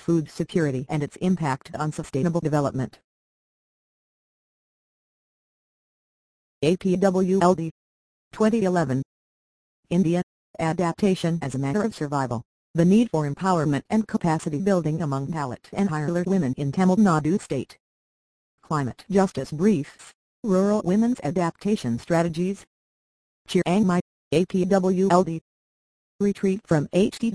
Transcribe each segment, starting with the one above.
food security and its impact on sustainable development. APWLD 2011. India, Adaptation as a Matter of Survival, the Need for Empowerment and Capacity Building Among Dalit and Higher Women in Tamil Nadu State. Climate Justice Briefs, Rural Women's Adaptation Strategies. Chiang Mai, APWLD. Retreat from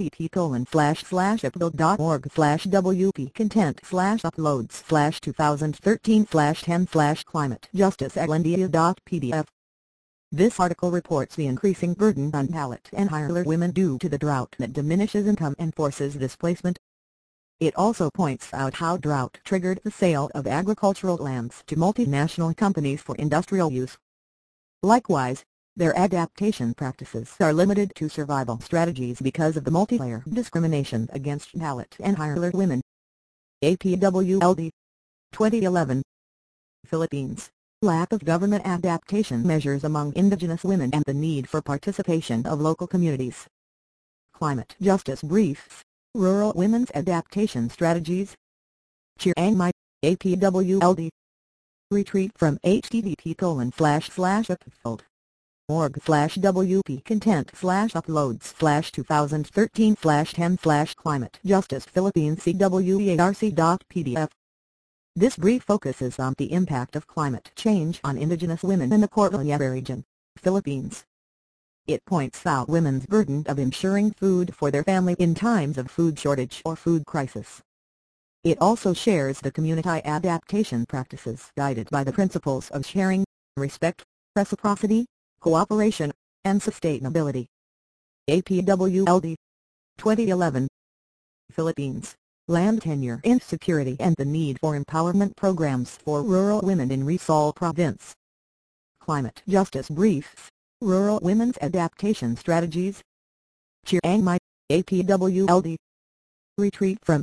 http://upload.org/wp-content/uploads/2013/10/climate justice at India.pdf. This article reports the increasing burden on Dalit and higher women due to the drought that diminishes income and forces displacement. It also points out how drought triggered the sale of agricultural lands to multinational companies for industrial use. Likewise, their adaptation practices are limited to survival strategies because of the multi-layer discrimination against Dalit and higher women. APWLD 2011. Philippines, lack of government adaptation measures among indigenous women and the need for participation of local communities. Climate Justice Briefs, Rural Women's Adaptation Strategies. Chiang Mai, APWLD. Retreat from http://org/wp-content/uploads/2013/10/climate justice Philippines CWERC.pdf. This brief focuses on the impact of climate change on indigenous women in the Cordillera region, Philippines. It points out women's burden of ensuring food for their family in times of food shortage or food crisis. It also shares the community adaptation practices guided by the principles of sharing, respect, reciprocity, cooperation, and sustainability. APWLD 2011. Philippines, land tenure insecurity and the need for empowerment programs for rural women in Rizal Province. Climate Justice Briefs, Rural Women's Adaptation Strategies. Chiang Mai, APWLD. Retreat from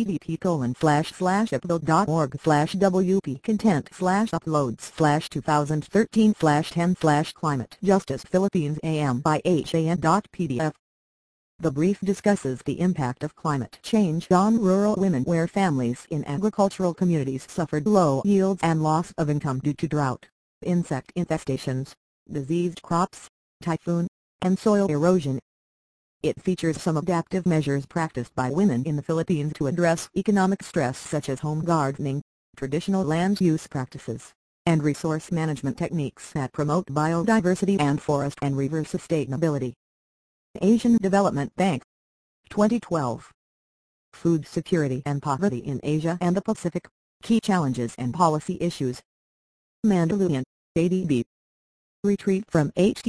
http://upload.org/wp-content/uploads/2013/10/climate justice Philippines AM by HAN.pdf. The brief discusses the impact of climate change on rural women where families in agricultural communities suffered low yields and loss of income due to drought, insect infestations, diseased crops, typhoon, and soil erosion. It features some adaptive measures practiced by women in the Philippines to address economic stress such as home gardening, traditional land use practices, and resource management techniques that promote biodiversity and forest and river sustainability. Asian Development Bank 2012. Food Security and Poverty in Asia and the Pacific, Key Challenges and Policy Issues. Mandaluyong, ADB. Retreat from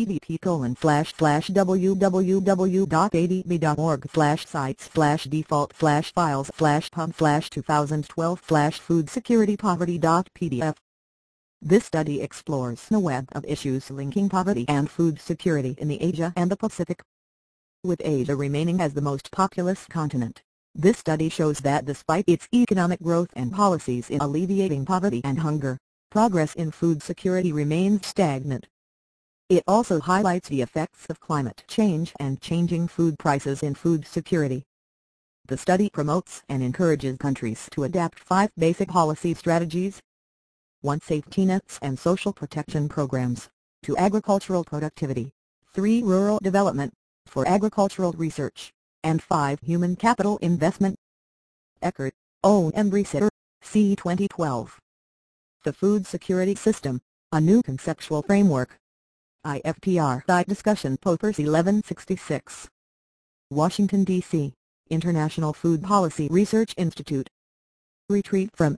http://www.adb.org/sites/default/files/pub/2012/foodsecuritypoverty.pdf. This study explores the web of issues linking poverty and food security in the Asia and the Pacific. With Asia remaining as the most populous continent, this study shows that despite its economic growth and policies in alleviating poverty and hunger, progress in food security remains stagnant. It also highlights the effects of climate change and changing food prices in food security. The study promotes and encourages countries to adapt 5 basic policy strategies. 1. Safety nets and social protection programs, 2. Agricultural productivity, 3. Rural development, 4. Agricultural research, and 5. Human capital investment. Eckert, O. and Resetter, C. 2012. The Food Security System, a New Conceptual Framework. IFPR. Discussion Papers 1166. Washington, D.C., International Food Policy Research Institute. Retreat from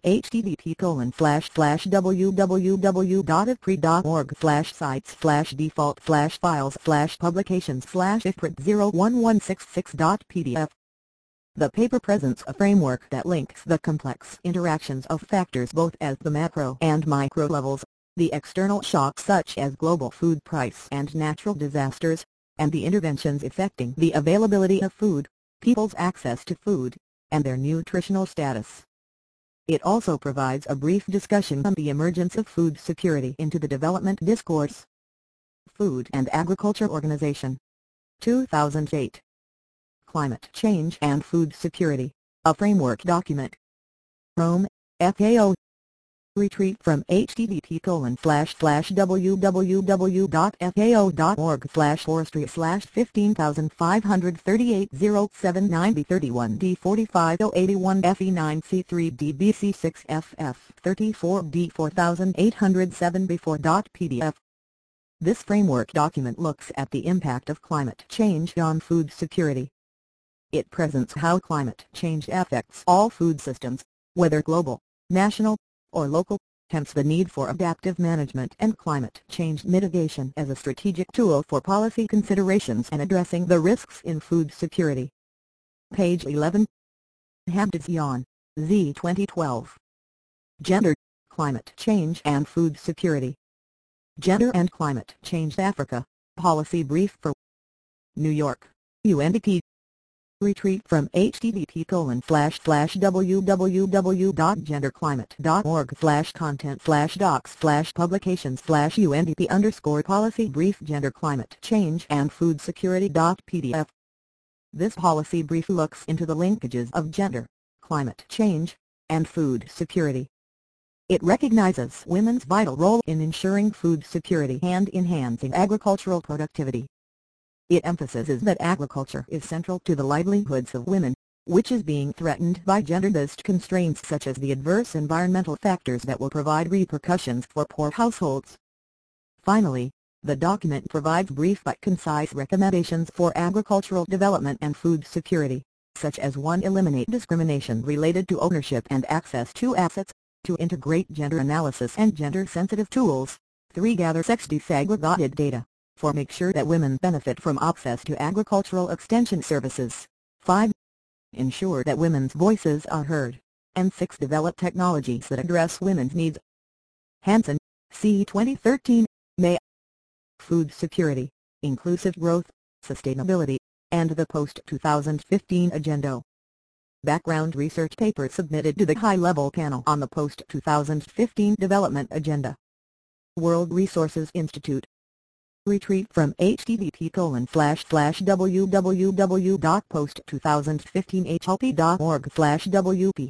http://www.ipri.org/sites/default/files/publications/ifprit01166.pdf. The paper presents a framework that links the complex interactions of factors both at the macro and micro levels, the external shocks such as global food price and natural disasters, and the interventions affecting the availability of food, people's access to food, and their nutritional status. It also provides a brief discussion on the emergence of food security into the development discourse. Food and Agriculture Organization. 2008. Climate Change and Food Security, A framework document. Rome, FAO. Retreat from http://www.fao.org/forestry/15,538-079B31D45D84D40807 This framework document looks at the impact of climate change on food security. It presents how climate change affects all food systems, whether global, national, or local, hence the need for adaptive management and climate change mitigation as a strategic tool for policy considerations and addressing the risks in food security. Page 11. Hamdasyan, Z. 2012. Gender, Climate Change and Food Security. Gender and Climate Change Africa, Policy Brief for New York, UNDP. Retreat from http://www.genderclimate.org/content/docs/publications/UNDP_policy brief Gender Climate Change and Food Security.pdf. This policy brief looks into the linkages of gender, climate change, and food security. It recognizes women's vital role in ensuring food security and enhancing agricultural productivity. It emphasizes that agriculture is central to the livelihoods of women, which is being threatened by gender-based constraints such as the adverse environmental factors that will provide repercussions for poor households. Finally, the document provides brief but concise recommendations for agricultural development and food security, such as 1. Eliminate discrimination related to ownership and access to assets, 2. Integrate gender analysis and gender-sensitive tools, 3. Gather sex disaggregated data, 4. Make sure that women benefit from access to agricultural extension services, 5. Ensure that women's voices are heard, and 6. Develop technologies that address women's needs. Hansen, C. 2013, May. Food Security, Inclusive Growth, Sustainability, and the Post-2015 Agenda. Background research paper submitted to the high-level panel on the Post-2015 Development Agenda. World Resources Institute. Retreat from http://www.post2015hlp.org/wp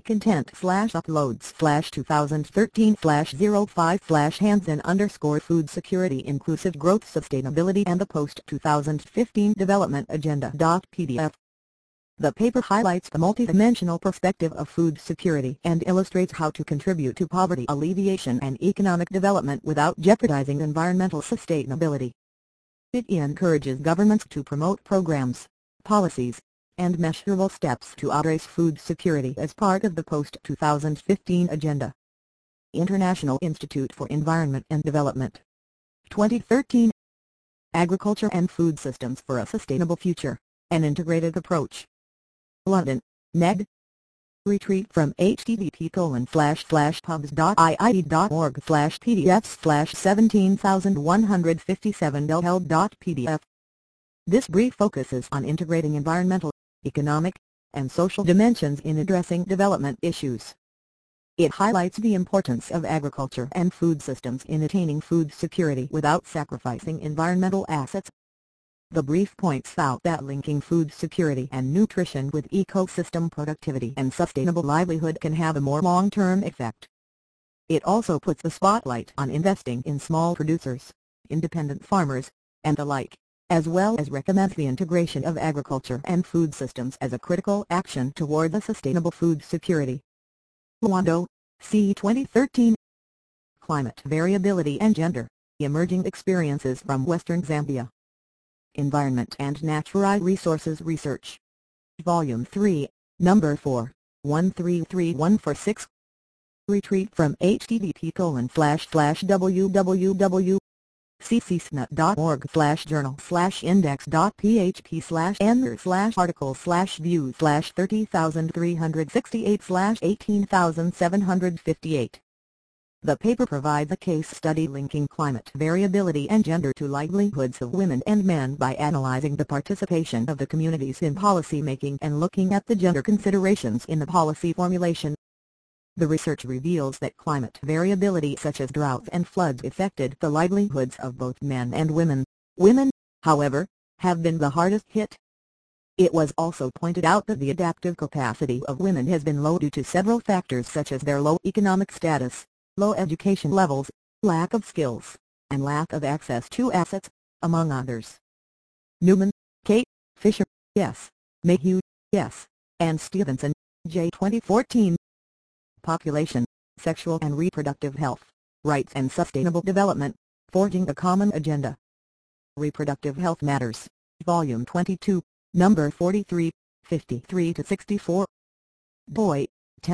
content/uploads/2013/05/Hansen_food security inclusive growth sustainability and the post-2015 development agenda.pdf. The paper highlights the multidimensional perspective of food security and illustrates how to contribute to poverty alleviation and economic development without jeopardizing environmental sustainability. It encourages governments to promote programs, policies, and measurable steps to address food security as part of the post-2015 agenda. International Institute for Environment and Development. 2013. Agriculture and Food Systems for a Sustainable Future, an Integrated Approach. London, Ned. Retreat from http://pubs.iit.org/pdf/17157 This brief focuses on integrating environmental, economic, and social dimensions in addressing development issues. It highlights the importance of agriculture and food systems in attaining food security without sacrificing environmental assets. The brief points out that linking food security and nutrition with ecosystem productivity and sustainable livelihood can have a more long-term effect. It also puts the spotlight on investing in small producers, independent farmers, and the like, as well as recommends the integration of agriculture and food systems as a critical action toward a sustainable food security. Luando, C. 2013. Climate Variability and Gender, Emerging Experiences from Western Zambia. Environment and Natural Resources Research. Volume 3, Number 4, 133146. Retreat from http://www.cccsnet.org/journal/index.php/ender/article/view/30368/18758. The paper provides a case study linking climate variability and gender to livelihoods of women and men by analyzing the participation of the communities in policy making and looking at the gender considerations in the policy formulation. The research reveals that climate variability such as droughts and floods affected the livelihoods of both men and women. Women, however, have been the hardest hit. It was also pointed out that the adaptive capacity of women has been low due to several factors such as their low economic status, low education levels, lack of skills, and lack of access to assets, among others. Newman, Kate, Fisher, S. Mayhew, S. and Stevenson, J. 2014. Population, Sexual and Reproductive Health, Rights and Sustainable Development, Forging a Common Agenda. Reproductive Health Matters, Volume 22, Number 43, 53-64. doi,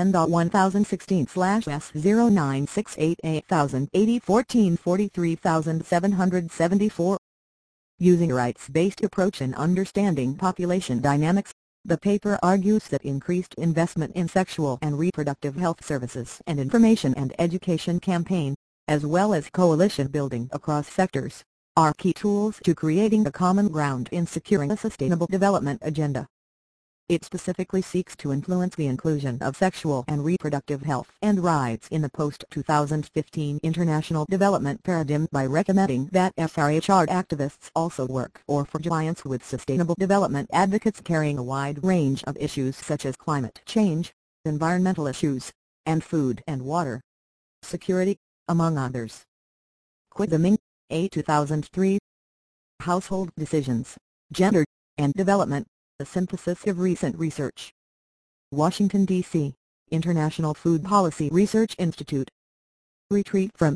10.1016/S0968808014 Using a rights-based approach in understanding population dynamics, the paper argues that increased investment in sexual and reproductive health services and information and education campaign, as well as coalition building across sectors, are key tools to creating a common ground in securing a sustainable development agenda. It specifically seeks to influence the inclusion of sexual and reproductive health and rights in the post-2015 international development paradigm by recommending that FRHR activists also work for alliance with sustainable development advocates carrying a wide range of issues such as climate change, environmental issues, and food and water security, among others. Quidaming, A. 2003. Household Decisions, Gender, and Development, a synthesis of recent research. Washington, D.C., International Food Policy Research Institute. Retrieved from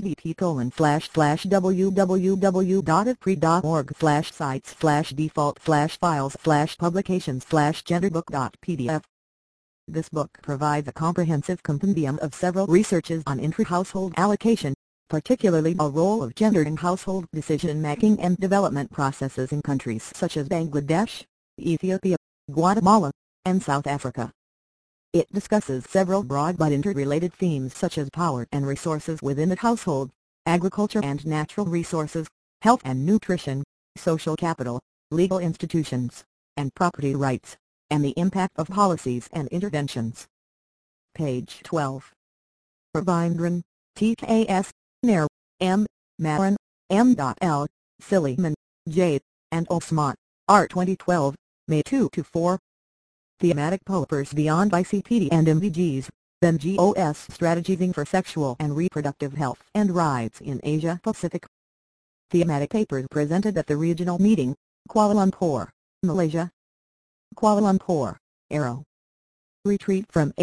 http://www.ipred.org/sites/default/files/publications/genderbook.pdf. This book provides a comprehensive compendium of several researches on intra-household allocation, particularly the role of gender in household decision-making and development processes in countries such as Bangladesh, Ethiopia, Guatemala, and South Africa. It discusses several broad but interrelated themes such as power and resources within the household, agriculture and natural resources, health and nutrition, social capital, legal institutions, and property rights, and the impact of policies and interventions. Page 12. Ravindran, T.K.S., Nair, M., Maran, M.L., Silliman, J., and Osman, R. 2012, May 2-4. Thematic Papers Beyond ICPD and MDGs, NGOs Strategizing for Sexual and Reproductive Health and Rights in Asia Pacific. Thematic papers presented at the regional meeting, Kuala Lumpur, Malaysia. Kuala Lumpur, Aero. Retrieved from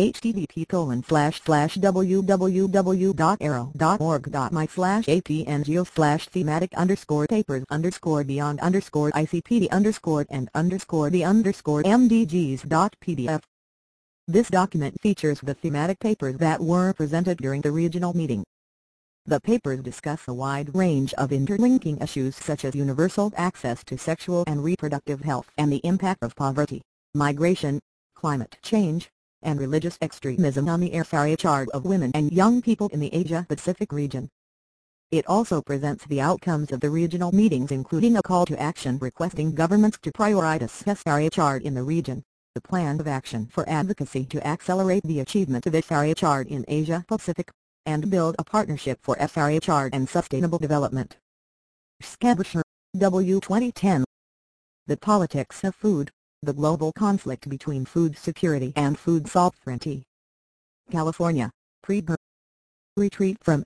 http://www.aero.org.my/ap-ngeo/thematic_papers_the_MDGs.pdf. This document features the thematic papers that were presented during the regional meeting. The papers discuss a wide range of interlinking issues such as universal access to sexual and reproductive health and the impact of poverty, migration, climate change, and religious extremism on the FRHR of women and young people in the Asia-Pacific region. It also presents the outcomes of the regional meetings, including a call to action requesting governments to prioritize FRHR in the region, the plan of action for advocacy to accelerate the achievement of FRHR in Asia-Pacific, and build a partnership for FRHR and sustainable development. Skabisher, W. 2010. The Politics of Food, the Global Conflict Between Food Security and Food Sovereignty. California, Preber. Retrieved from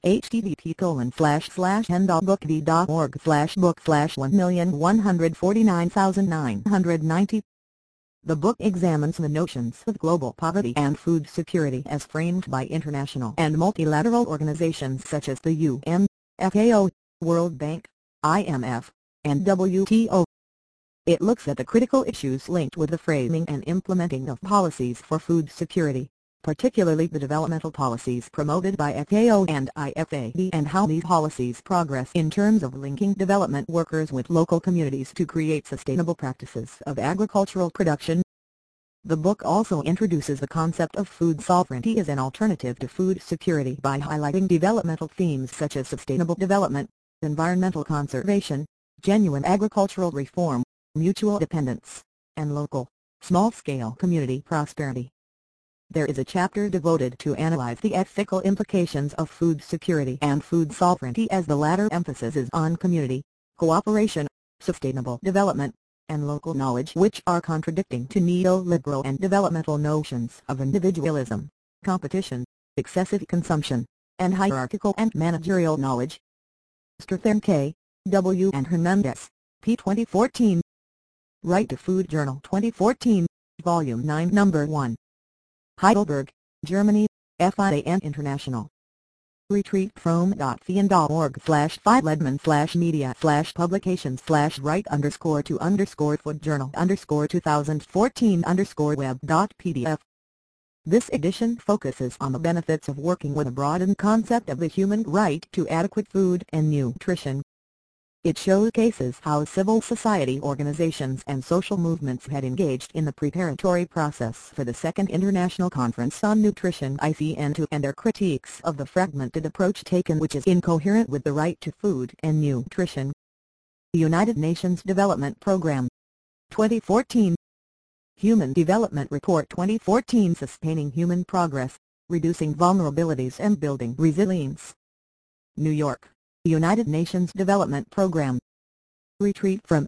http://ndalbookd.org/book/1149990. The book examines the notions of global poverty and food security as framed by international and multilateral organizations such as the UN, FAO, World Bank, IMF, and WTO. It looks at the critical issues linked with the framing and implementing of policies for food security, particularly the developmental policies promoted by FAO and IFAD, and how these policies progress in terms of linking development workers with local communities to create sustainable practices of agricultural production. The book also introduces the concept of food sovereignty as an alternative to food security by highlighting developmental themes such as sustainable development, environmental conservation, genuine agricultural reform, mutual dependence, and local, small-scale community prosperity. There is a chapter devoted to analyze the ethical implications of food security and food sovereignty, as the latter emphasis is on community, cooperation, sustainable development, and local knowledge which are contradicting to neoliberal and developmental notions of individualism, competition, excessive consumption, and hierarchical and managerial knowledge. Strathairn K. W. and Hernandez, p. 2014. Right to Food Journal 2014, Volume 9 Number 1. Heidelberg, Germany, FIAN International. Retrieved from fean.org/5ledman/media/publications/right_food journal_2014_web.pdf. This edition focuses on the benefits of working with a broadened concept of the human right to adequate food and nutrition. It showcases how civil society organizations and social movements had engaged in the preparatory process for the Second International Conference on Nutrition (ICN2) and their critiques of the fragmented approach taken, which is incoherent with the right to food and nutrition. The United Nations Development Programme 2014. Human Development Report 2014, Sustaining Human Progress, Reducing Vulnerabilities and Building Resilience. New York, United Nations Development Programme. Retrieved from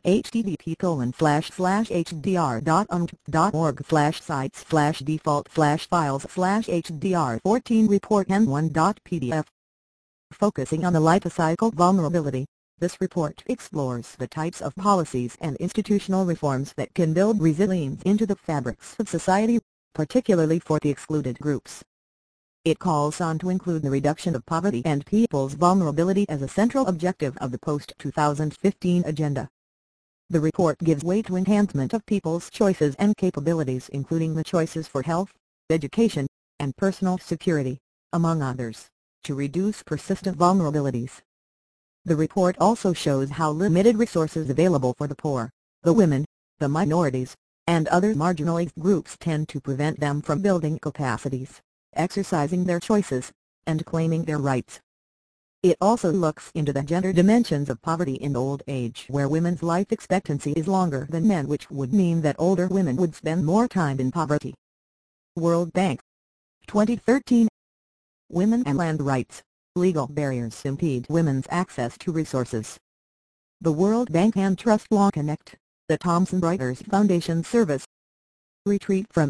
http://hdr.unpt.org/sites/default/files/hdr14 report n1.pdf. Focusing on the life-cycle vulnerability, this report explores the types of policies and institutional reforms that can build resilience into the fabrics of society, particularly for the excluded groups. It calls on to include the reduction of poverty and people's vulnerability as a central objective of the post-2015 agenda. The report gives weight to enhancement of people's choices and capabilities, including the choices for health, education, and personal security, among others, to reduce persistent vulnerabilities. The report also shows how limited resources available for the poor, the women, the minorities, and other marginalized groups tend to prevent them from building capacities, exercising their choices, and claiming their rights. It also looks into the gender dimensions of poverty in old age, where women's life expectancy is longer than men, which would mean that older women would spend more time in poverty. World Bank 2013. Women and Land Rights, Legal Barriers Impede Women's Access to Resources. The World Bank and Trust Law Connect, the Thomson Reuters Foundation Service. Retrieved from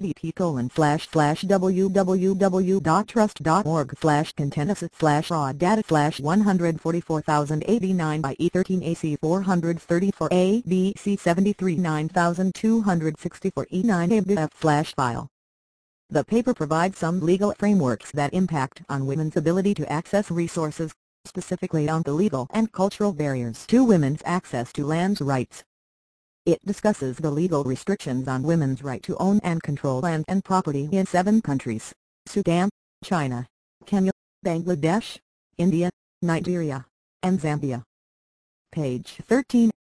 http://www.trust.org/contentious/raw data/144,089 by E13 AC 434 ABC 73 9264 E9 ABF/file. The paper provides some legal frameworks that impact on women's ability to access resources, specifically on the legal and cultural barriers to women's access to land rights. It discusses the legal restrictions on women's right to own and control land and property in 7 countries: Sudan, China, Kenya, Bangladesh, India, Nigeria, and Zambia. Page 13.